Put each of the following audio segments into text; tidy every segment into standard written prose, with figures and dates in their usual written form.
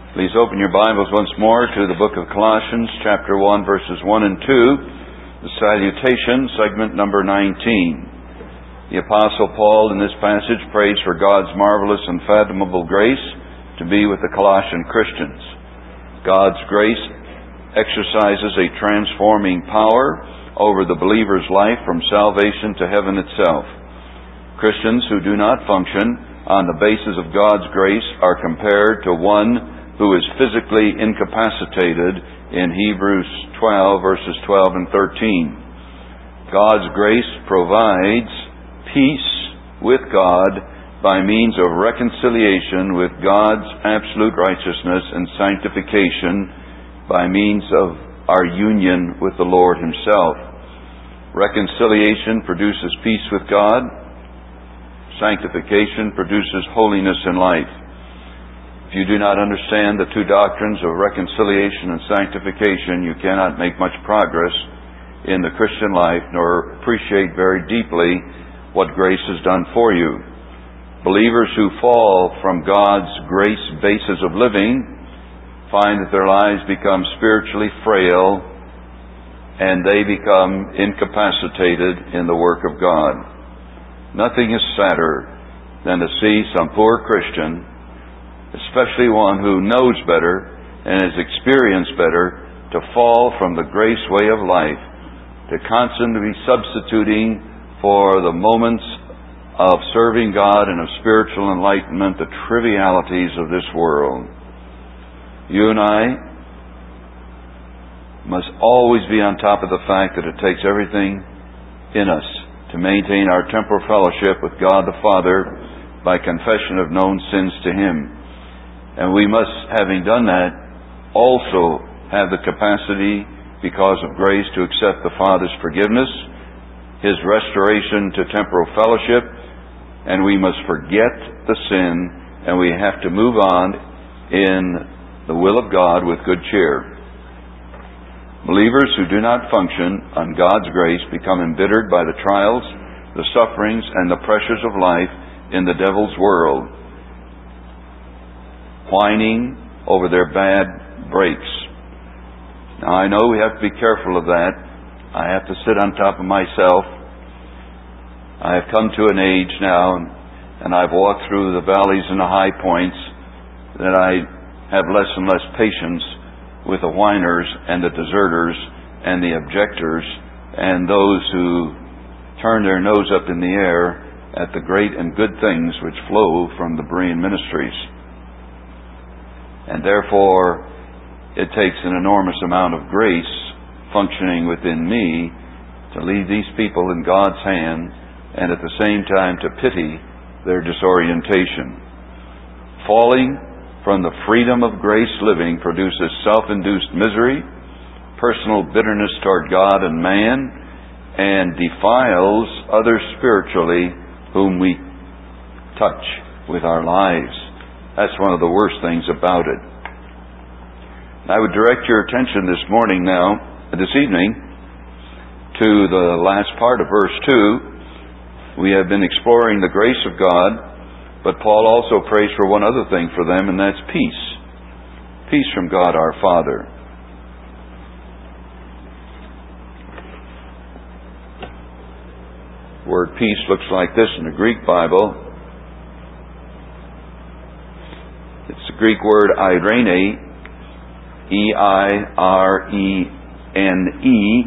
Please open your Bibles once more to the book of Colossians, chapter 1, verses 1 and 2, the salutation, segment number 19. The Apostle Paul in this passage prays for God's marvelous and fathomable grace to be with the Colossian Christians. God's grace exercises a transforming power over the believer's life from salvation to heaven itself. Christians who do not function on the basis of God's grace are compared to one who is physically incapacitated in Hebrews 12, verses 12 and 13. God's grace provides peace with God by means of reconciliation with God's absolute righteousness and sanctification by means of our union with the Lord Himself. Reconciliation produces peace with God. Sanctification produces holiness in life. If you do not understand the two doctrines of reconciliation and sanctification, you cannot make much progress in the Christian life, nor appreciate very deeply what grace has done for you. Believers who fall from God's grace basis of living find that their lives become spiritually frail and they become incapacitated in the work of God. Nothing is sadder than to see some poor Christian, especially one who knows better and has experienced better, to fall from the grace way of life, to constantly substituting for the moments of serving God and of spiritual enlightenment the trivialities of this world. You and I must always be on top of the fact that it takes everything in us to maintain our temporal fellowship with God the Father by confession of known sins to Him. And we must, having done that, also have the capacity, because of grace, to accept the Father's forgiveness, His restoration to temporal fellowship, and we must forget the sin, and we have to move on in the will of God with good cheer. Believers who do not function on God's grace become embittered by the trials, the sufferings, and the pressures of life in the devil's world, whining over their bad breaks. Now, I know we have to be careful of that. I have to sit on top of myself. I have come to an age now, and I've walked through the valleys and the high points, that I have less and less patience with the whiners and the deserters and the objectors and those who turn their nose up in the air at the great and good things which flow from the Berean ministries. And therefore, it takes an enormous amount of grace functioning within me to leave these people in God's hand, and at the same time to pity their disorientation. Falling from the freedom of grace living produces self-induced misery, personal bitterness toward God and man, and defiles others spiritually whom we touch with our lives. That's one of the worst things about it. I would direct your attention this evening, to the last part of verse 2. We have been exploring the grace of God, but Paul also prays for one other thing for them, and that's peace. Peace from God our Father. The word peace looks like this in the Greek Bible. It's the Greek word eirene, E-I-R-E-N-E.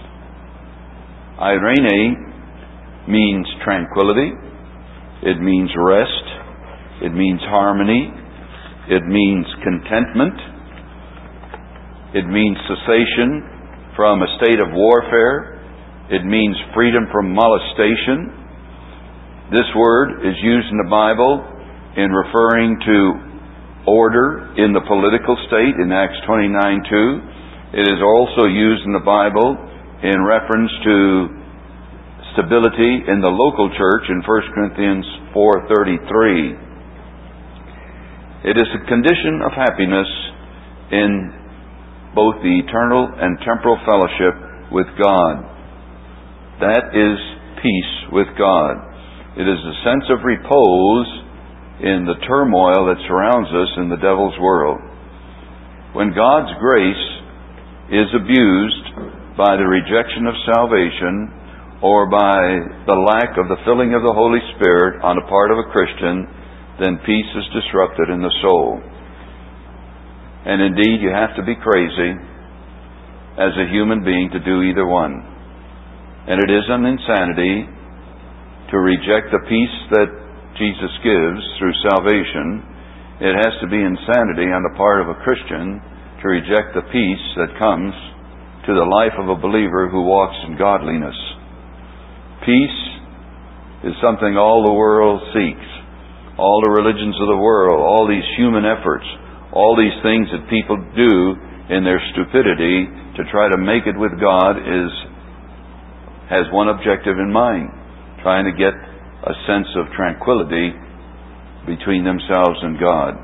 Eirene means tranquility. It means rest. It means harmony. It means contentment. It means cessation from a state of warfare. It means freedom from molestation. This word is used in the Bible in referring to order in the political state in Acts 29:2. It is also used in the Bible in reference to stability in the local church in 1 Corinthians 4:33. It is a condition of happiness in both the eternal and temporal fellowship with God. That is peace with God. It is a sense of repose in the turmoil that surrounds us in the devil's world. When God's grace is abused by the rejection of salvation or by the lack of the filling of the Holy Spirit on the part of a Christian, then peace is disrupted in the soul. And indeed, you have to be crazy as a human being to do either one. And it is an insanity to reject the peace that Jesus gives through salvation. It has to be insanity on the part of a Christian to reject the peace that comes to the life of a believer who walks in godliness. Peace is something all the world seeks. All the religions of the world, all these human efforts, all these things that people do in their stupidity to try to make it with God has one objective in mind, trying to get a sense of tranquility between themselves and God.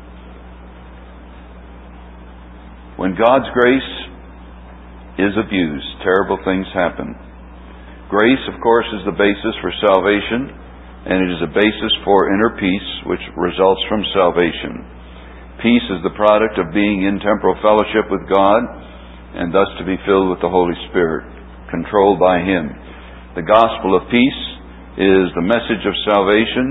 When God's grace is abused, terrible things happen. Grace, of course, is the basis for salvation, and it is a basis for inner peace, which results from salvation. Peace is the product of being in temporal fellowship with God, and thus to be filled with the Holy Spirit, controlled by Him. The gospel of peace is the message of salvation.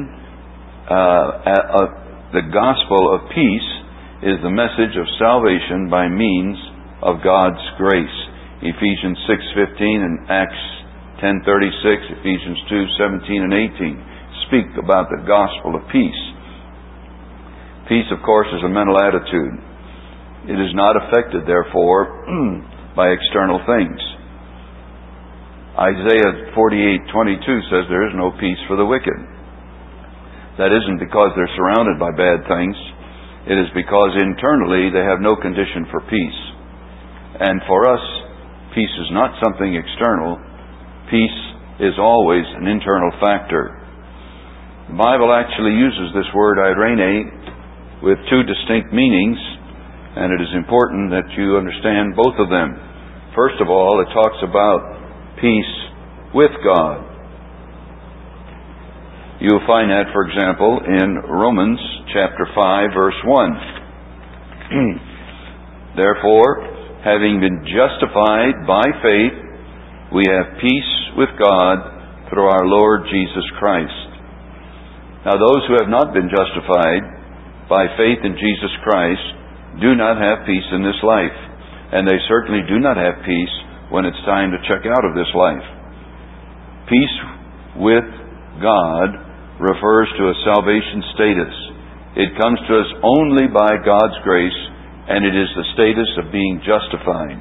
The gospel of peace is the message of salvation by means of God's grace. Ephesians 6:15 and Acts 10:36, Ephesians 2:17 and 18 speak about the gospel of peace. Peace, of course, is a mental attitude. It is not affected, therefore, by external things. Isaiah 48:22 says there is no peace for the wicked. That isn't because they're surrounded by bad things. It is because internally they have no condition for peace. And for us, peace is not something external. Peace is always an internal factor. The Bible actually uses this word eirene with two distinct meanings, and it is important that you understand both of them. First of all, it talks about peace with God. You'll find that, for example, in Romans chapter 5, verse 1. Therefore, having been justified by faith, we have peace with God through our Lord Jesus Christ. Now, those who have not been justified by faith in Jesus Christ do not have peace in this life. And they certainly do not have peace when it's time to check out of this life. Peace with God refers to a salvation status. It comes to us only by God's grace, and it is the status of being justified.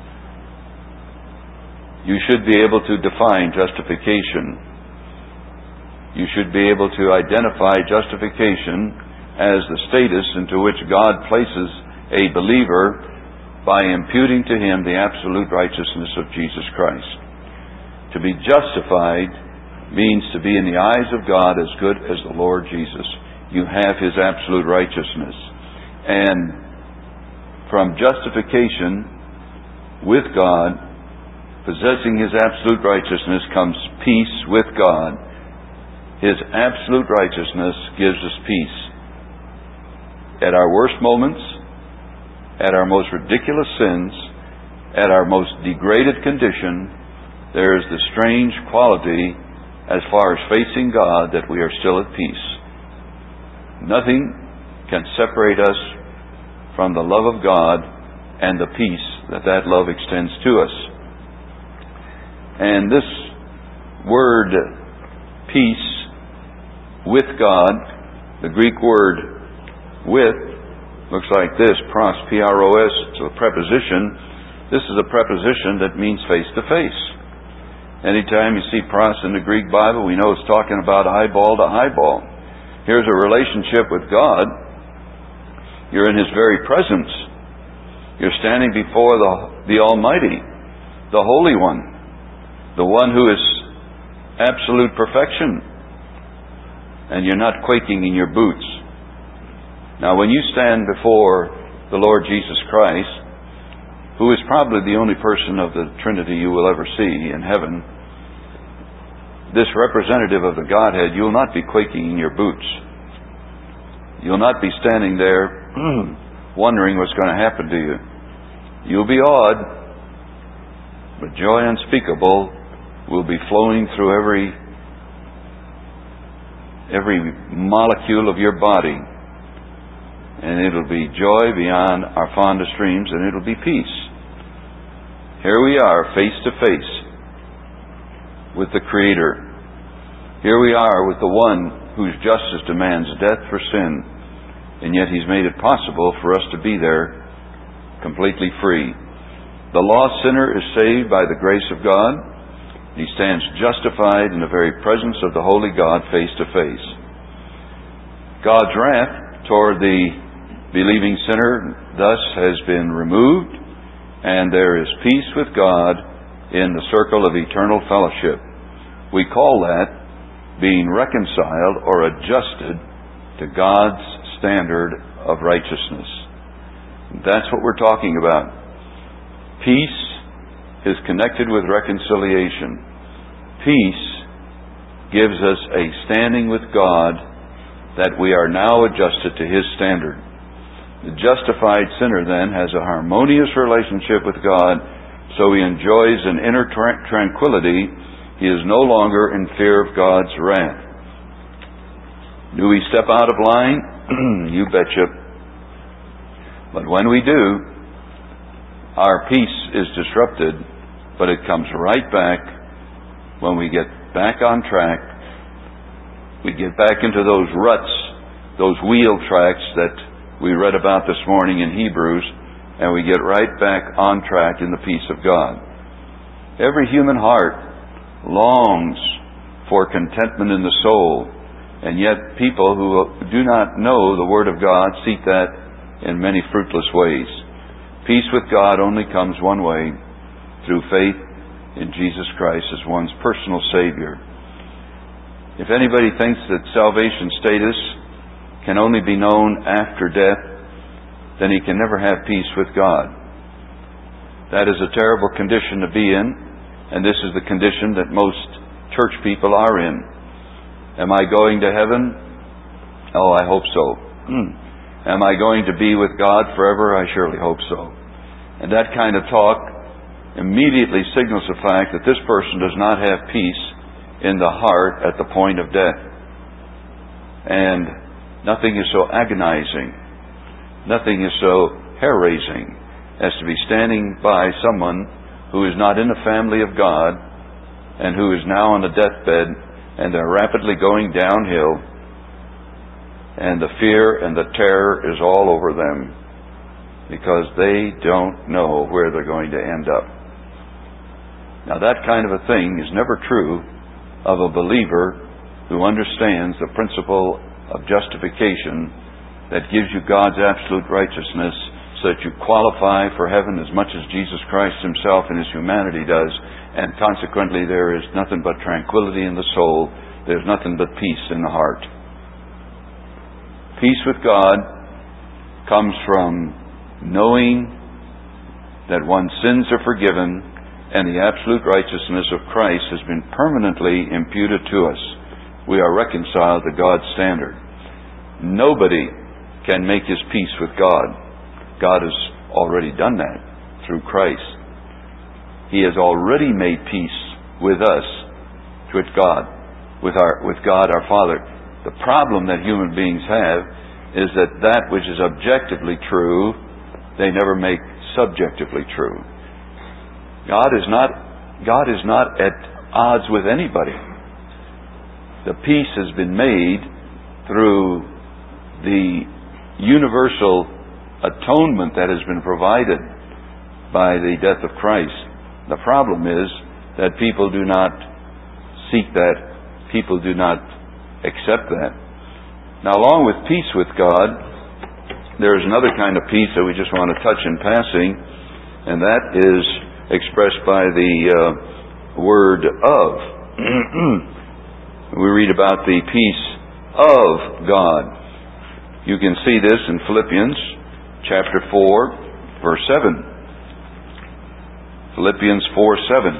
You should be able to define justification. You should be able to identify justification as the status into which God places a believer by imputing to him the absolute righteousness of Jesus Christ. To be justified means to be in the eyes of God as good as the Lord Jesus. You have His absolute righteousness. And from justification with God, possessing His absolute righteousness, comes peace with God. His absolute righteousness gives us peace. At our worst moments, at our most ridiculous sins, at our most degraded condition, there is the strange quality as far as facing God that we are still at peace. Nothing can separate us from the love of God and the peace that love extends to us. And this word, peace with God, the Greek word with, looks like this, pros, P-R-O-S, it's a preposition. This is a preposition that means face to face. Anytime you see pros in the Greek Bible, we know it's talking about eyeball to eyeball. Here's a relationship with God. You're in His very presence. You're standing before the Almighty, the Holy One, the one who is absolute perfection. And you're not quaking in your boots. Now, when you stand before the Lord Jesus Christ, who is probably the only person of the Trinity you will ever see in heaven, this representative of the Godhead, you'll not be quaking in your boots. You'll not be standing there wondering what's going to happen to you. You'll be awed, but joy unspeakable will be flowing through every molecule of your body. And it'll be joy beyond our fondest dreams, and it'll be peace. Here we are, face to face with the Creator. Here we are with the one whose justice demands death for sin, and yet He's made it possible for us to be there completely free. The lost sinner is saved by the grace of God. He stands justified in the very presence of the holy God face to face. God's wrath toward the believing sinner thus has been removed, and there is peace with God in the circle of eternal fellowship. We call that being reconciled or adjusted to God's standard of righteousness. That's what we're talking about. Peace is connected with reconciliation. Peace gives us a standing with God that we are now adjusted to His standard. The justified sinner then has a harmonious relationship with God, so he enjoys an inner tranquility. He is no longer in fear of God's wrath. Do we step out of line? You betcha. But when we do, our peace is disrupted, but it comes right back when we get back on track. We get back into those ruts, those wheel tracks that we read about this morning in Hebrews, and we get right back on track in the peace of God. Every human heart longs for contentment in the soul, and yet people who do not know the Word of God seek that in many fruitless ways. Peace with God only comes one way, through faith in Jesus Christ as one's personal Savior. If anybody thinks that salvation status can only be known after death, then he can never have peace with God. That is a terrible condition to be in, and this is the condition that most church people are in. Am I going to heaven? Oh, I hope so. Am I going to be with God forever? I surely hope so. And that kind of talk immediately signals the fact that this person does not have peace in the heart at the point of death. And nothing is so agonizing, nothing is so hair-raising as to be standing by someone who is not in the family of God and who is now on the deathbed, and they're rapidly going downhill, and the fear and the terror is all over them because they don't know where they're going to end up. Now that kind of a thing is never true of a believer who understands the principle of justification that gives you God's absolute righteousness so that you qualify for heaven as much as Jesus Christ Himself in His humanity does, and consequently there is nothing but tranquility in the soul, there's nothing but peace in the heart. Peace with God comes from knowing that one's sins are forgiven and the absolute righteousness of Christ has been permanently imputed to us. We are reconciled to God's standard. Nobody can make his peace with God. God has already done that through Christ. He has already made peace with us, with God, with God our Father. The problem that human beings have is that which is objectively true, they never make subjectively true. God is not at odds with anybody. The peace has been made through the universal atonement that has been provided by the death of Christ. The problem is that people do not seek that. People do not accept that. Now, along with peace with God, there is another kind of peace that we just want to touch in passing, and that is expressed by the word of. We read about the peace of God. You can see this in Philippians chapter 4, verse 7. Philippians 4:7.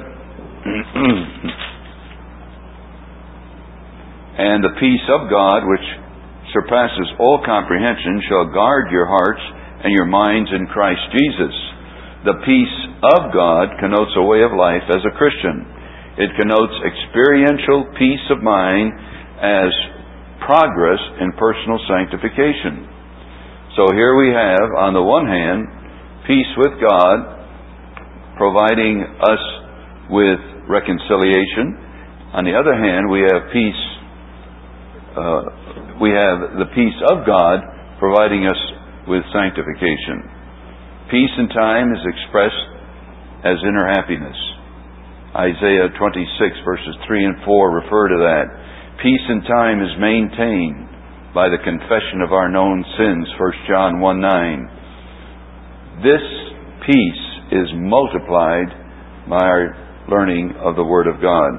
And the peace of God, which surpasses all comprehension, shall guard your hearts and your minds in Christ Jesus. The peace of God connotes a way of life as a Christian. It connotes experiential peace of mind as progress in personal sanctification. So here we have, on the one hand, peace with God, providing us with reconciliation. On the other hand, we have peace. We have the peace of God providing us with sanctification. Peace in time is expressed as inner happiness. Isaiah 26 verses 3 and 4 refer to that. Peace in time is maintained by the confession of our known sins, 1 John 1:9. This peace is multiplied by our learning of the Word of God.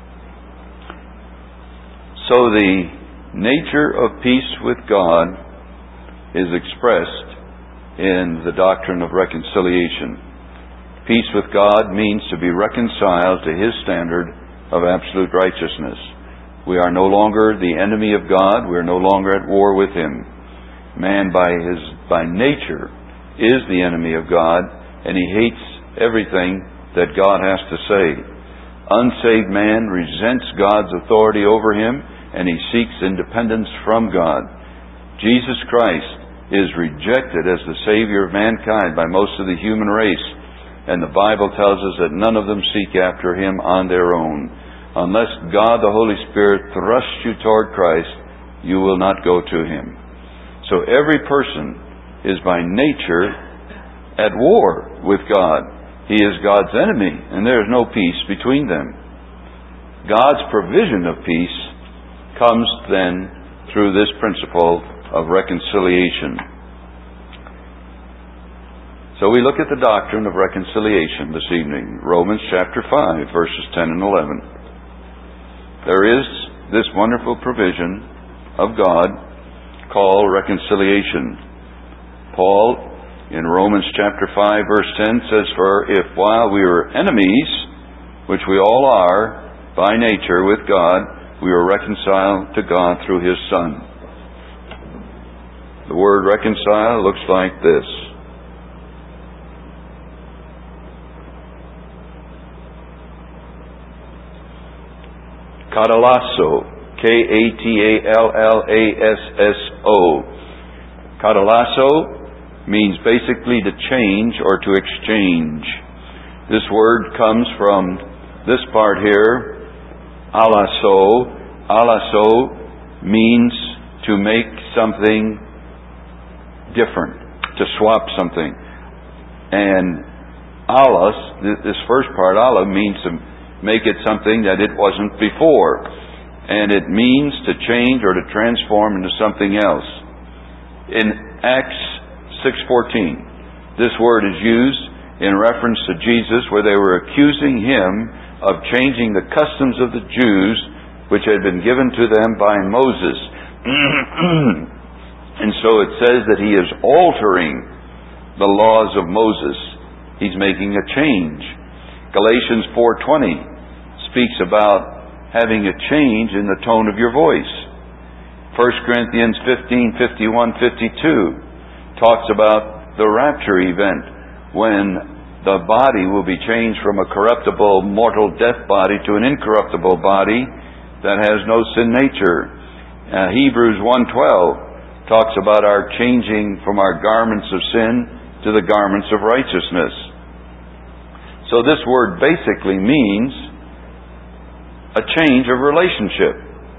So the nature of peace with God is expressed in the doctrine of reconciliation. Peace with God means to be reconciled to His standard of absolute righteousness. We are no longer the enemy of God. We are no longer at war with Him. Man by nature is the enemy of God, and he hates everything that God has to say. Unsaved man resents God's authority over him, and he seeks independence from God. Jesus Christ is rejected as the Savior of mankind by most of the human race, and the Bible tells us that none of them seek after Him on their own. Unless God the Holy Spirit thrusts you toward Christ, you will not go to Him. So every person is by nature at war with God. He is God's enemy, and there is no peace between them. God's provision of peace comes then through this principle of reconciliation. So we look at the doctrine of reconciliation this evening. Romans chapter 5, verses 10 and 11. There is this wonderful provision of God called reconciliation. Paul, in Romans chapter 5, verse 10, says, "For if while we were enemies, which we all are by nature with God, we were reconciled to God through His Son." The word reconcile looks like this. Katallasso. K-A-T-A-L-L-A-S-S-O. Katallasso means basically to change or to exchange. This word comes from this part here, alasso. Alasso means to make something different, to swap something. And alas, this first part, ala, means to make it something that it wasn't before. And it means to change or to transform into something else. In Acts 6:14, this word is used in reference to Jesus, where they were accusing Him of changing the customs of the Jews, which had been given to them by Moses. And so it says that He is altering the laws of Moses. He's making a change. Galatians 4:20 speaks about having a change in the tone of your voice. 1 Corinthians 15:51-52 talks about the rapture event, when the body will be changed from a corruptible, mortal death body to an incorruptible body that has no sin nature. Hebrews 1:12 talks about our changing from our garments of sin to the garments of righteousness. So this word basically means a change of relationship.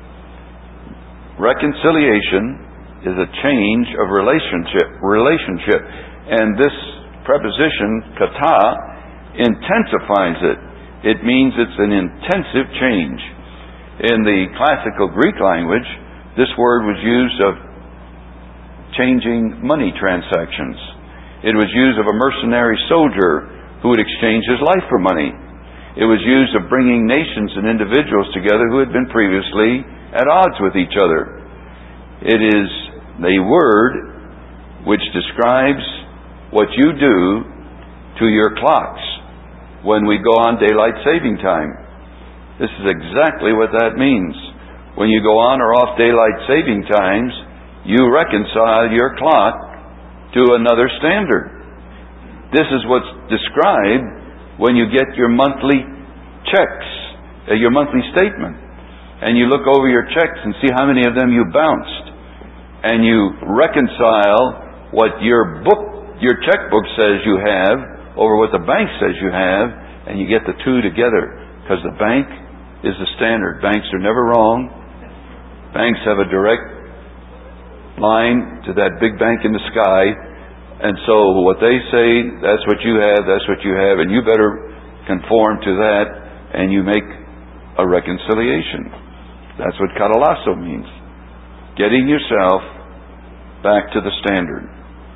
Reconciliation is a change of relationship. And this preposition, kata, intensifies it. It means it's an intensive change. In the classical Greek language, this word was used of changing money transactions. It was used of a mercenary soldier who would exchange his life for money. It was used of bringing nations and individuals together who had been previously at odds with each other. It is a word which describes what you do to your clocks when we go on daylight saving time. This is exactly what that means. When you go on or off daylight saving times, you reconcile your clock to another standard. This is what's described when you get your monthly checks, your monthly statement, and you look over your checks and see how many of them you bounced, and you reconcile what your checkbook says you have over what the bank says you have, and you get the two together, because the bank is the standard. Banks are never wrong. Banks have a direct line to that big bank in the sky, and so what they say, that's what you have, and you better conform to that, and you make a reconciliation. That's what katalasso means. Getting yourself back to the standard.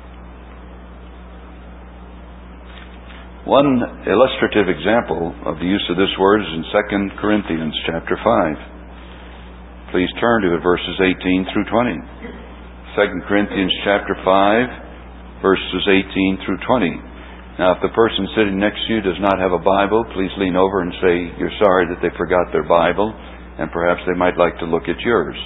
One illustrative example of the use of this word is in 2 Corinthians chapter 5. Please turn to it, verses 18 through 20. 2 Corinthians chapter 5, verses 18 through 20. Now, if the person sitting next to you does not have a Bible, please lean over and say you're sorry that they forgot their Bible, and perhaps they might like to look at yours.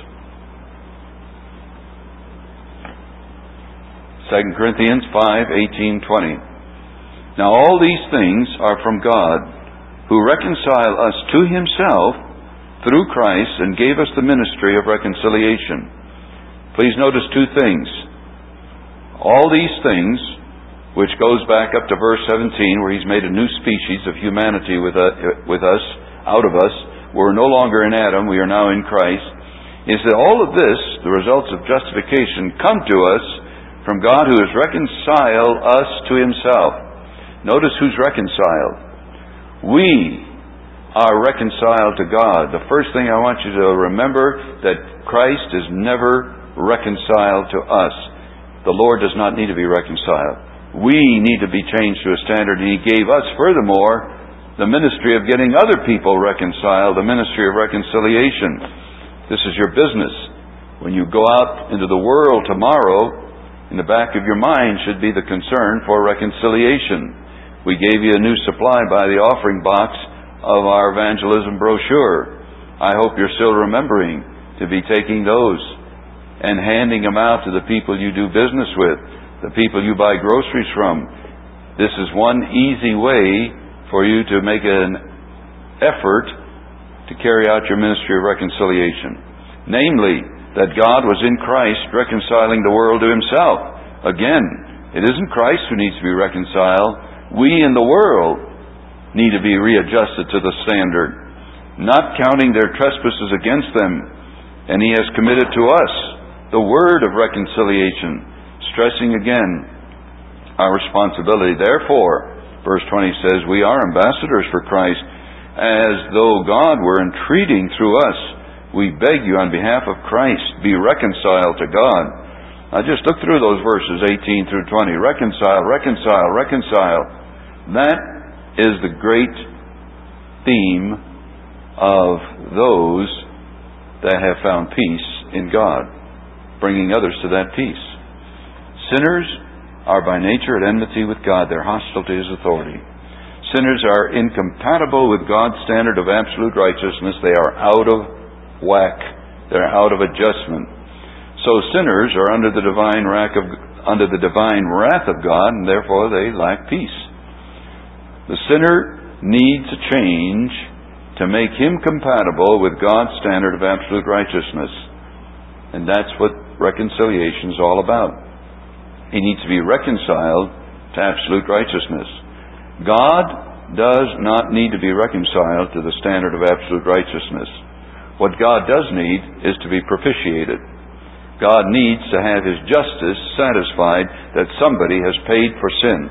2 Corinthians 5:18, 20. Now all these things are from God, who reconcile us to Himself through Christ and gave us the ministry of reconciliation. Please notice two things. All these things, which goes back up to verse 17, where He's made a new species of humanity with us, out of us. We're no longer in Adam, we are now in Christ. Is that all of this, the results of justification, come to us from God, who has reconciled us to Himself. Notice who's reconciled. We are reconciled to God. The first thing I want you to remember, that Christ is never reconciled to us. The Lord does not need to be reconciled. We need to be changed to a standard, and He gave us, furthermore, the ministry of getting other people reconciled, the ministry of reconciliation. This is your business. When you go out into the world tomorrow, in the back of your mind should be the concern for reconciliation. We gave you a new supply by the offering box of our evangelism brochure. I hope you're still remembering to be taking those and handing them out to the people you do business with, the people you buy groceries from. This is one easy way for you to make an effort to carry out your ministry of reconciliation. Namely, that God was in Christ reconciling the world to Himself. Again, it isn't Christ who needs to be reconciled. We in the world need to be readjusted to the standard, not counting their trespasses against them. And He has committed to us the word of reconciliation, stressing again our responsibility. Therefore, verse 20 says, we are ambassadors for Christ, as though God were entreating through us. We beg you on behalf of Christ, be reconciled to God. Now just look through those verses 18 through 20. Reconcile, reconcile, reconcile. That is the great theme of those that have found peace in God, bringing others to that peace. Sinners are by nature at enmity with God. They're hostile to His authority. Sinners are incompatible with God's standard of absolute righteousness. They are out of whack. They're out of adjustment. So sinners are under the divine wrath of God, and therefore they lack peace. The sinner needs a change to make him compatible with God's standard of absolute righteousness. And that's what reconciliation is all about. He needs to be reconciled to absolute righteousness. God does not need to be reconciled to the standard of absolute righteousness. What God does need is to be propitiated. God needs to have His justice satisfied that somebody has paid for sin.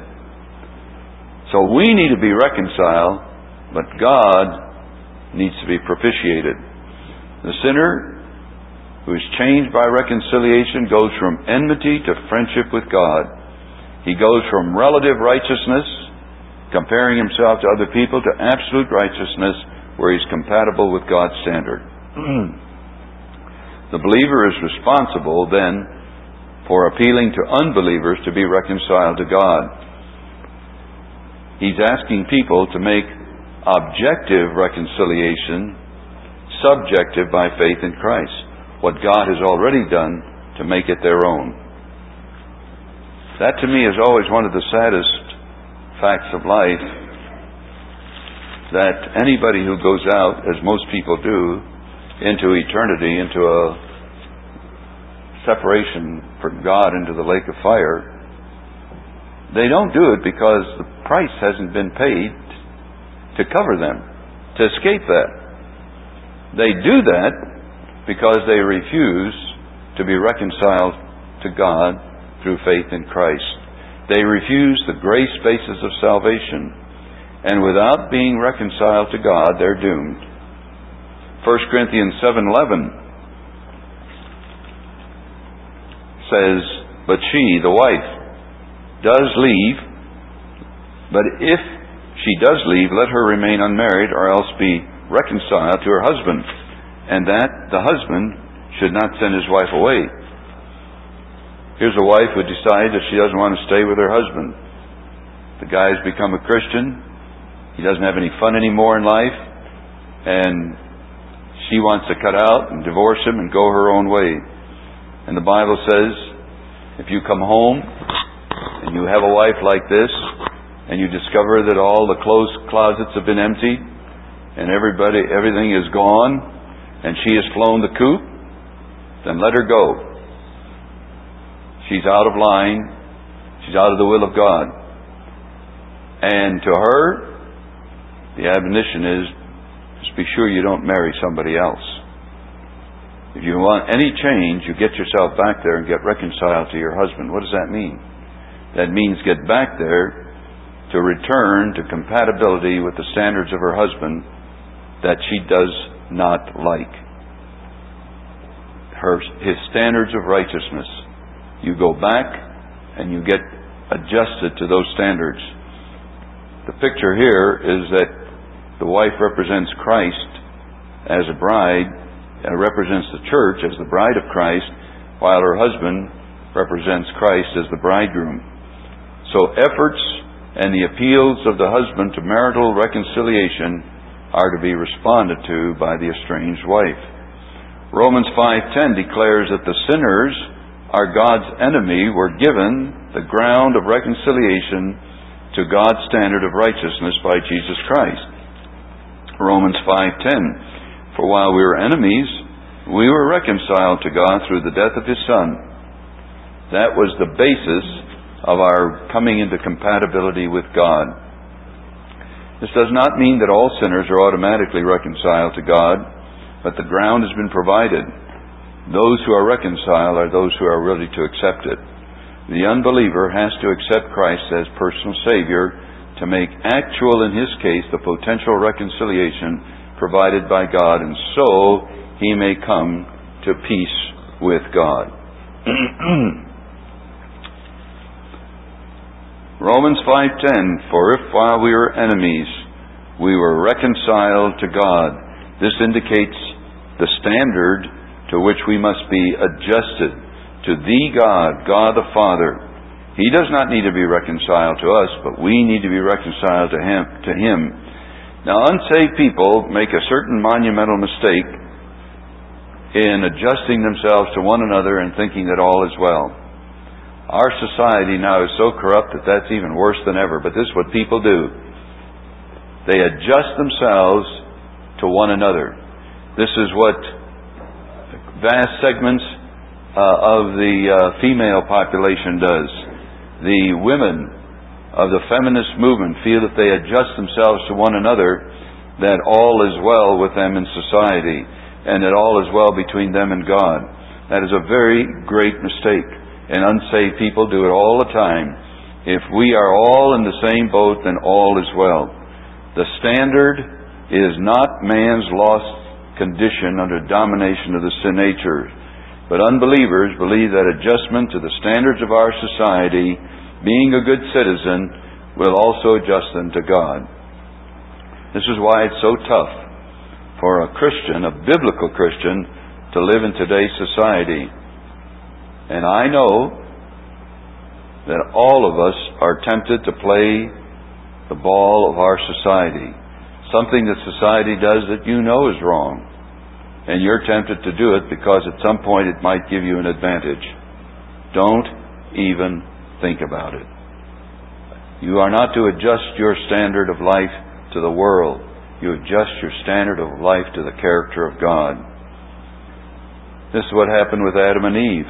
So we need to be reconciled, but God needs to be propitiated. The sinner who is changed by reconciliation goes from enmity to friendship with God. He goes from relative righteousness, comparing himself to other people, to absolute righteousness, where he's compatible with God's standard. The believer is responsible then for appealing to unbelievers to be reconciled to God. He's asking people to make objective reconciliation subjective by faith in Christ, what God has already done to make it their own. That to me is always one of the saddest facts of life, that anybody who goes out, as most people do, into eternity, into a separation from God, into the lake of fire, they don't do it because the price hasn't been paid to cover them, to escape that. They do that because they refuse to be reconciled to God through faith in Christ. They refuse the grace basis of salvation, and without being reconciled to God, they're doomed. 1 Corinthians 7:11 says, "But she, the wife, does leave, but if she does leave, let her remain unmarried, or else be reconciled to her husband, and that the husband should not send his wife away." Here's a wife who decides that she doesn't want to stay with her husband. The guy's become a Christian. He doesn't have any fun anymore in life, and she wants to cut out and divorce him and go her own way. And the Bible says, if you come home and you have a wife like this, and you discover that all the clothes closets have been emptied, and everything is gone, and she has flown the coop, then let her go. She's out of line. She's out of the will of God. And to her, the admonition is, just be sure you don't marry somebody else. If you want any change, you get yourself back there and get reconciled to your husband. What does that mean? That means get back there to return to compatibility with the standards of her husband that she does not like. His standards of righteousness. You go back and you get adjusted to those standards. The picture here is that the wife represents Christ as a bride, represents the church as the bride of Christ, while her husband represents Christ as the bridegroom. So efforts and the appeals of the husband to marital reconciliation are to be responded to by the estranged wife. Romans 5:10 declares that the sinners are God's enemy were given the ground of reconciliation to God's standard of righteousness by Jesus Christ. Romans 5:10, "For while we were enemies, we were reconciled to God through the death of His Son." That was the basis of our coming into compatibility with God. This does not mean that all sinners are automatically reconciled to God, but the ground has been provided. Those who are reconciled are those who are ready to accept it. The unbeliever has to accept Christ as personal Savior to make actual, in his case, the potential reconciliation provided by God, and so he may come to peace with God. Romans 5:10, "For if while we were enemies, we were reconciled to God," this indicates the standard to which we must be adjusted, to the God, God the Father. He does not need to be reconciled to us, but we need to be reconciled to Him. Now, unsaved people make a certain monumental mistake in adjusting themselves to one another and thinking that all is well. Our society now is so corrupt that that's even worse than ever, but this is what people do. They adjust themselves to one another. This is what vast segments of the female population does. The women of the feminist movement feel that they adjust themselves to one another, that all is well with them in society, and that all is well between them and God. That is a very great mistake, and unsaved people do it all the time. If we are all in the same boat, then all is well. The standard is not man's lost condition under domination of the sin nature, but unbelievers believe that adjustment to the standards of our society, being a good citizen, will also adjust them to God. This is why it's so tough for a Christian, a biblical Christian, to live in today's society. And I know that all of us are tempted to play the ball of our society. Something that society does that you know is wrong. And you're tempted to do it because at some point it might give you an advantage. Don't even think about it. You are not to adjust your standard of life to the world. You adjust your standard of life to the character of God. This is what happened with Adam and Eve.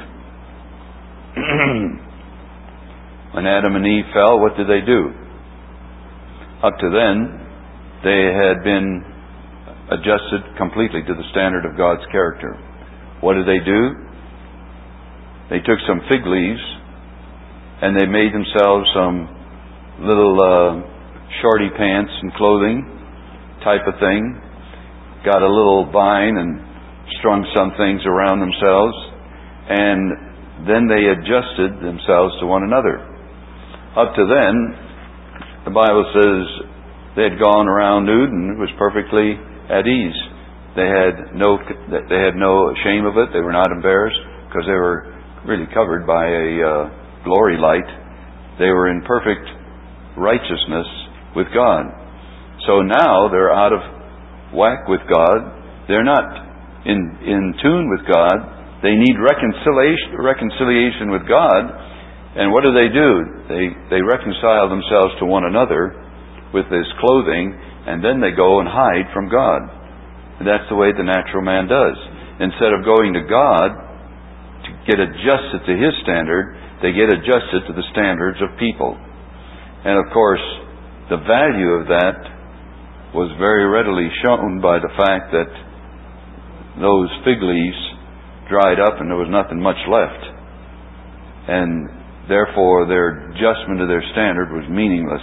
When Adam and Eve fell, what did they do? Up to then, they had been adjusted completely to the standard of God's character. What did they do? They took some fig leaves and they made themselves some little shorty pants and clothing type of thing. Got a little vine and strung some things around themselves, and then they adjusted themselves to one another. Up to then, the Bible says they had gone around nude and was perfectly at ease. They had no shame of it. They were not embarrassed because they were really covered by a glory light. They were in perfect righteousness with God. So now they're out of whack with God. They're not in tune with God. They need reconciliation with God. And what do? They reconcile themselves to one another with this clothing, and then they go and hide from God. And that's the way the natural man does. Instead of going to God to get adjusted to His standard, they get adjusted to the standards of people. And of course, the value of that was very readily shown by the fact that those fig leaves dried up and there was nothing much left. And therefore their adjustment to their standard was meaningless.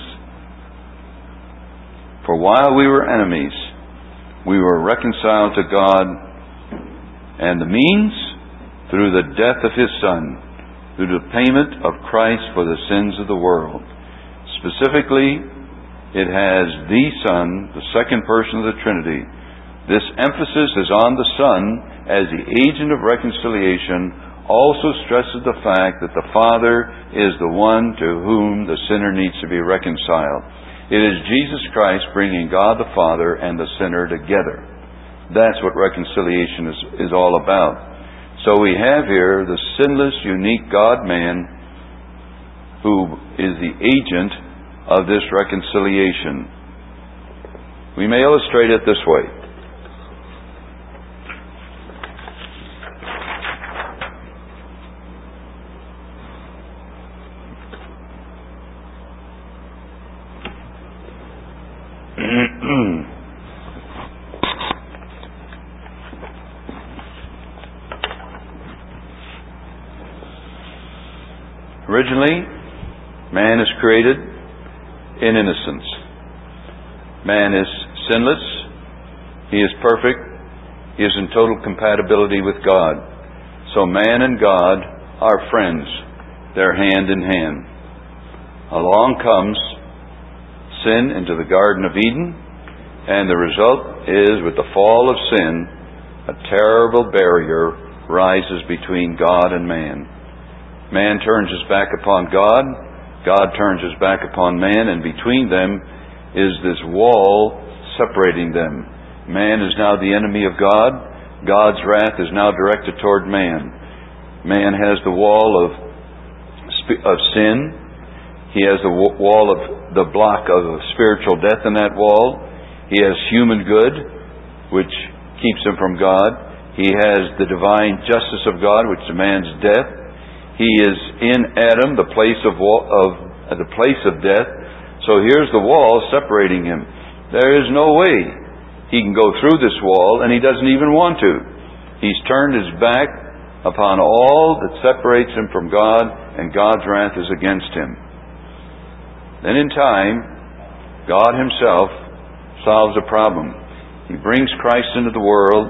For while we were enemies, we were reconciled to God, and the means, through the death of His Son, through the payment of Christ for the sins of the world. Specifically, it has the Son, the second person of the Trinity. This emphasis is on the Son as the agent of reconciliation, also stresses the fact that the Father is the one to whom the sinner needs to be reconciled. It is Jesus Christ bringing God the Father and the sinner together. That's what reconciliation is all about. So we have here the sinless, unique God-man who is the agent of this reconciliation. We may illustrate it this way. Originally, man is created in innocence. Man is sinless. He is perfect. He is in total compatibility with God. So man and God are friends. They're hand in hand. Along comes sin into the Garden of Eden, and the result is, with the fall of sin, a terrible barrier rises between God and man. Man turns his back upon God, God turns his back upon man, and between them is this wall separating them. Man is now the enemy of God. God's wrath is now directed toward man. Man has the wall of sin. He has the wall of the block of spiritual death in that wall. He has human good, which keeps him from God. He has the divine justice of God, which demands death. He is in Adam, the place of death. So here's the wall separating him. There is no way he can go through this wall, and he doesn't even want to. He's turned his back upon all that separates him from God, and God's wrath is against him. Then in time, God Himself solves a problem. He brings Christ into the world,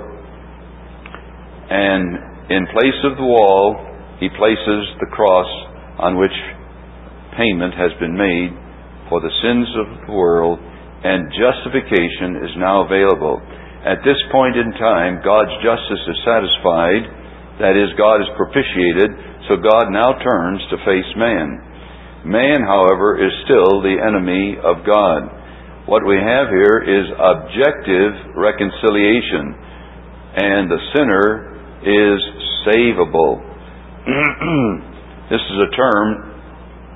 and in place of the wall, He places the cross on which payment has been made for the sins of the world, and justification is now available. At this point in time, God's justice is satisfied. That is, God is propitiated, so God now turns to face man. Man, however, is still the enemy of God. What we have here is objective reconciliation, and the sinner is savable. This is a term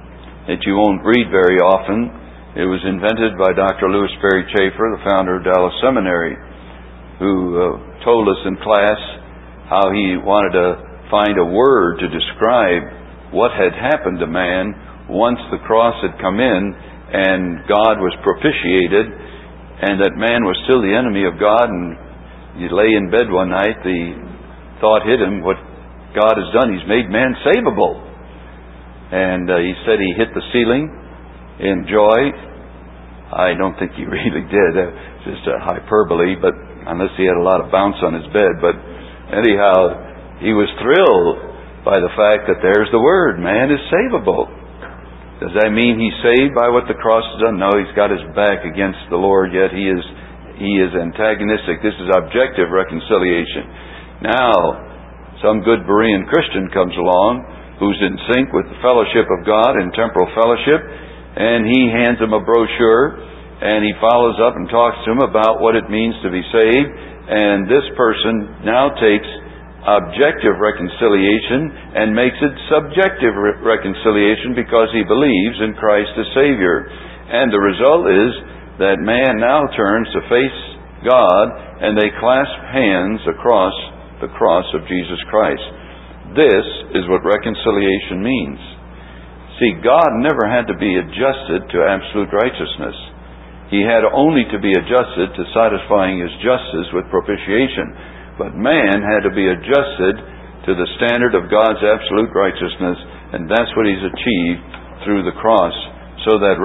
that you won't read very often. It was invented by Dr. Lewis Berry Chafer, the founder of Dallas Seminary, who told us in class how he wanted to find a word to describe what had happened to man once the cross had come in and God was propitiated, and that man was still the enemy of God. And he lay in bed one night, the thought hit him, what God has done, He's made man savable. And he said he hit the ceiling in joy. I don't think he really did. Just a hyperbole, but unless he had a lot of bounce on his bed. But anyhow, he was thrilled by the fact that there's the word, man is savable. Does that mean he's saved by what the cross has done? No, he's got his back against the Lord, yet he is antagonistic. This is objective reconciliation. Now, some good Berean Christian comes along who's in sync with the fellowship of God and temporal fellowship, and he hands him a brochure, and he follows up and talks to him about what it means to be saved. And this person now takes objective reconciliation and makes it subjective reconciliation because he believes in Christ as Savior. And the result is that man now turns to face God, and they clasp hands across the cross of Jesus Christ. This is what reconciliation means. See, God never had to be adjusted to absolute righteousness. He had only to be adjusted to satisfying His justice with propitiation. But man had to be adjusted to the standard of God's absolute righteousness, and that's what He's achieved through the cross, so that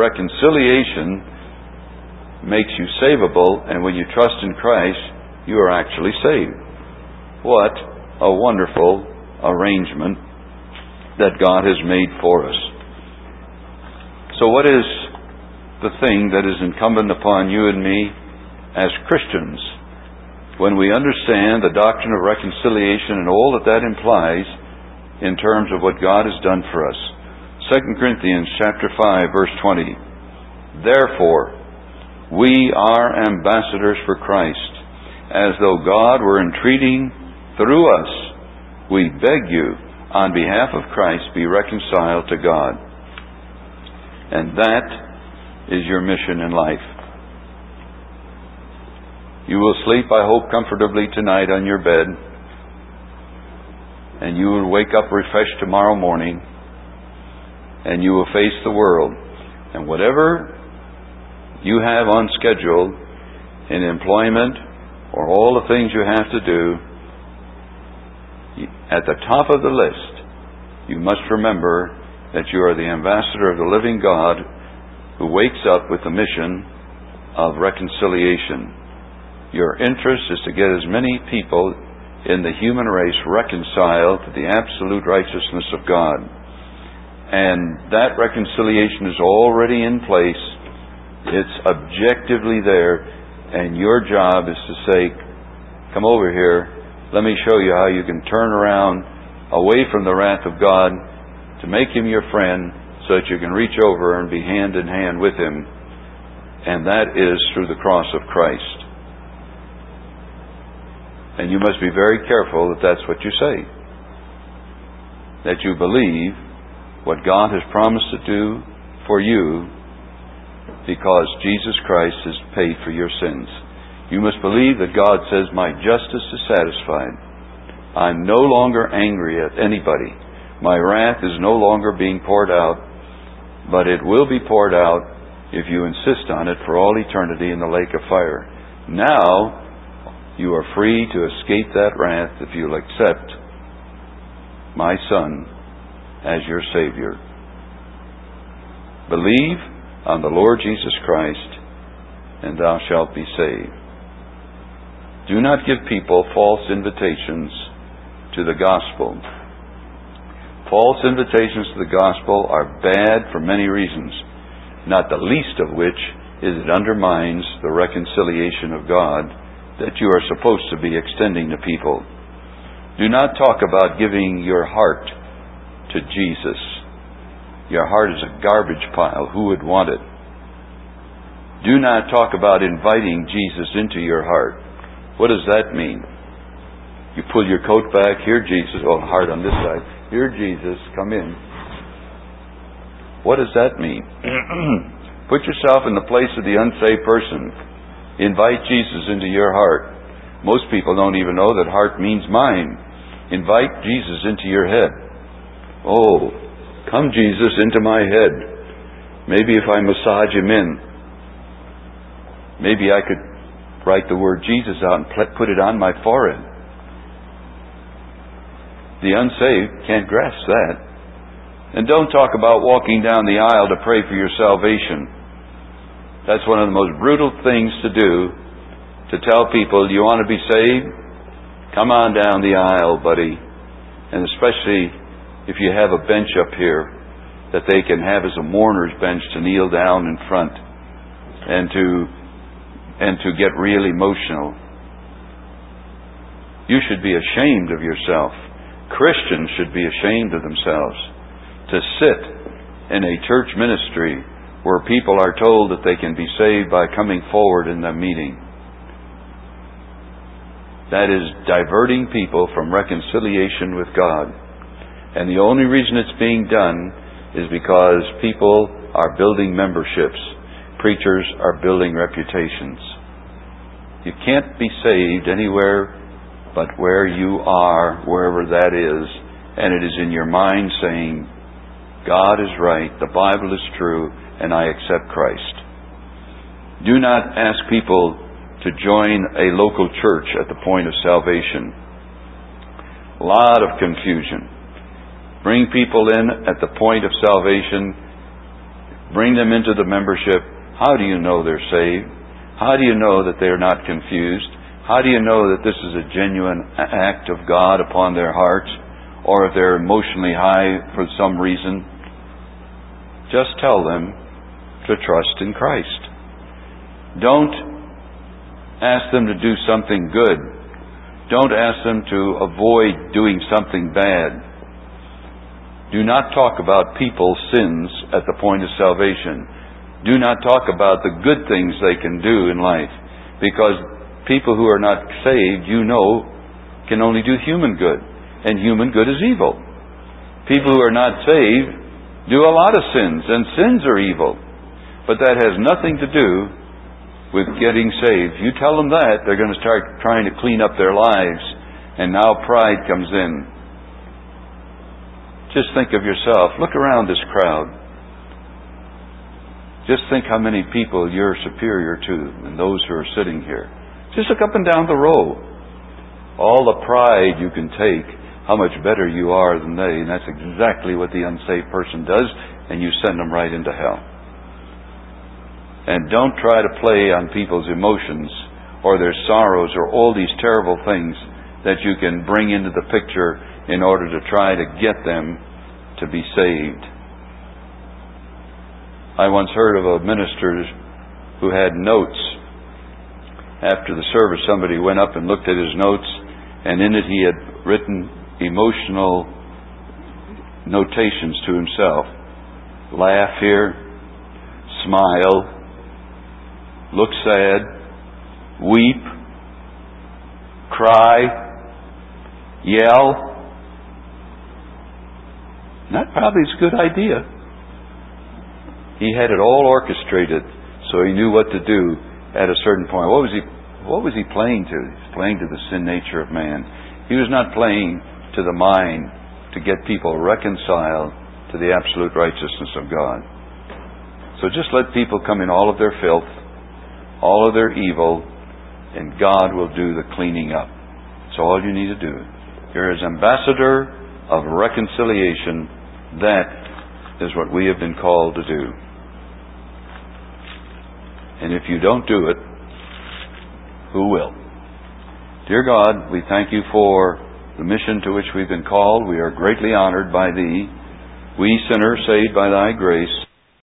reconciliation makes you savable, and when you trust in Christ, you are actually saved. What a wonderful arrangement that God has made for us. So what is the thing that is incumbent upon you and me as Christians when we understand the doctrine of reconciliation and all that that implies in terms of what God has done for us? 2 Corinthians chapter 5, verse 20. Therefore, we are ambassadors for Christ, as though God were entreating through us. We beg you, on behalf of Christ, be reconciled to God. And that is your mission in life. You will sleep, I hope, comfortably tonight on your bed, and you will wake up refreshed tomorrow morning, and you will face the world. And whatever you have on schedule in employment or all the things you have to do, at the top of the list, you must remember that you are the ambassador of the living God who wakes up with the mission of reconciliation. Your interest is to get as many people in the human race reconciled to the absolute righteousness of God. And that reconciliation is already in place. It's objectively there. And your job is to say, come over here. Let me show you how you can turn around away from the wrath of God to make Him your friend so that you can reach over and be hand in hand with Him. And that is through the cross of Christ. And you must be very careful that that's what you say. That you believe what God has promised to do for you because Jesus Christ has paid for your sins. You must believe that God says, my justice is satisfied. I'm no longer angry at anybody. My wrath is no longer being poured out, but it will be poured out if you insist on it for all eternity in the lake of fire. Now, you are free to escape that wrath if you'll accept my Son as your Savior. Believe on the Lord Jesus Christ, and thou shalt be saved. Do not give people false invitations to the gospel. False invitations to the gospel are bad for many reasons, not the least of which is it undermines the reconciliation of God that you are supposed to be extending to people. Do not talk about giving your heart to Jesus. Your heart is a garbage pile. Who would want it? Do not talk about inviting Jesus into your heart. What does that mean? You pull your coat back, here Jesus, heart on this side, here Jesus, come in. What does that mean? Put yourself in the place of the unsaved person. Invite Jesus into your heart. Most people don't even know that heart means mind. Invite Jesus into your head. Oh, come Jesus into my head. Maybe if I massage him in, maybe I could write the word Jesus out and put it on my forehead. The unsaved can't grasp that. And don't talk about walking down the aisle to pray for your salvation. That's one of the most brutal things to do, to tell people, you want to be saved? Come on down the aisle, buddy. And especially if you have a bench up here that they can have as a mourner's bench to kneel down in front and to get real emotional. You should be ashamed of yourself. Christians should be ashamed of themselves to sit in a church ministry where people are told that they can be saved by coming forward in the meeting. That is diverting people from reconciliation with God. And the only reason it's being done is because people are building memberships. Preachers are building reputations. You can't be saved anywhere but where you are, wherever that is, and it is in your mind saying, God is right, the Bible is true, and I accept Christ. Do not ask people to join a local church at the point of salvation. A lot of confusion. Bring people in at the point of salvation. Bring them into the membership. How do you know they're saved? How do you know that they're not confused? How do you know that this is a genuine act of God upon their hearts? Or if they're emotionally high for some reason? Just tell them to trust in Christ. Don't ask them to do something good. Don't ask them to avoid doing something bad. Do not talk about people's sins at the point of salvation. Do not talk about the good things they can do in life, because people who are not saved, you know, can only do human good, and human good is evil. People who are not saved do a lot of sins, and sins are evil. But that has nothing to do with getting saved. You tell them that, they're going to start trying to clean up their lives, and now pride comes in. Just think of yourself. Look around this crowd. Just think how many people you're superior to than those who are sitting here. Just look up and down the row. All the pride you can take, how much better you are than they, and that's exactly what the unsaved person does, and you send them right into hell. And don't try to play on people's emotions or their sorrows or all these terrible things that you can bring into the picture in order to try to get them to be saved. I once heard of a minister who had notes. After the service, somebody went up and looked at his notes, and in it he had written emotional notations to himself. Laugh here, smile, look sad, weep, cry, yell. And that probably is a good idea. He had it all orchestrated so he knew what to do at a certain point. What was he playing to? He was playing to the sin nature of man. He was not playing to the mind to get people reconciled to the absolute righteousness of God. So just let people come in all of their filth, all of their evil, and God will do the cleaning up. That's all you need to do. You're His ambassador of reconciliation. That is what we have been called to do. And if you don't do it, who will? Dear God, we thank you for the mission to which we've been called. We are greatly honored by Thee. We sinners saved by Thy grace